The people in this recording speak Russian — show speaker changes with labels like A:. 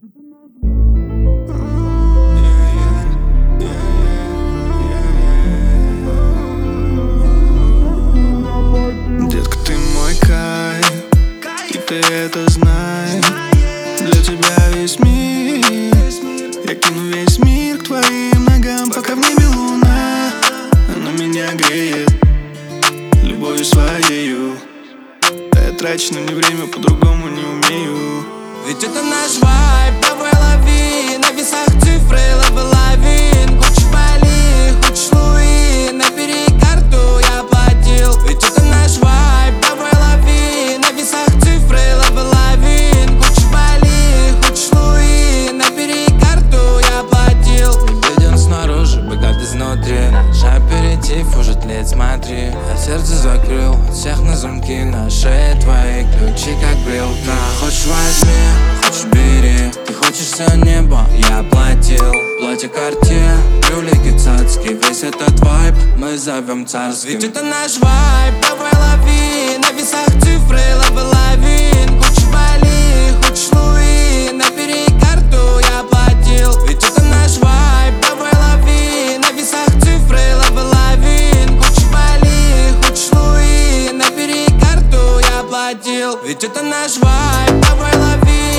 A: Детка, ты мой кайф, и ты это знаешь. Для тебя весь мир, я кину весь мир к твоим ногам. Пока в небе луна, она меня греет любовью своею. Да я трачу на не время, по-другому не умею.
B: Ведь это наш вайб, давай лови. На весах цифры, лавы лавин. Хочешь Бали, хочешь Луи, набери карту, я оплатил. Ведь это наш вайб, давай лови. На весах цифры, лавы лавин. Хочешь Бали, хочешь Луи, набери карту, я оплатил. Виден снаружи, богат изнутри. Наш аперитив уже тлеет, смотри. Я сердце закрыл, от всех на замки. На шее твои ключи как брелка. Хочешь возьми, хочешь бери. Ты хочешь все небо, я оплатил. Платье Cartier, брюлики цацки. Весь этот вайб мы зовем царским. Ведь это наш вайб, давай лови. На весах цифры, лавы лавин. Хочешь Бали, хочешь Луи, набери карту, я оплатил. Ведь это наш вайб, давай лови. На весах цифры, лавы лавин. Хочешь Бали, хочешь Луи, набери карту, я оплатил. Ведь это наш вайб, давай лови.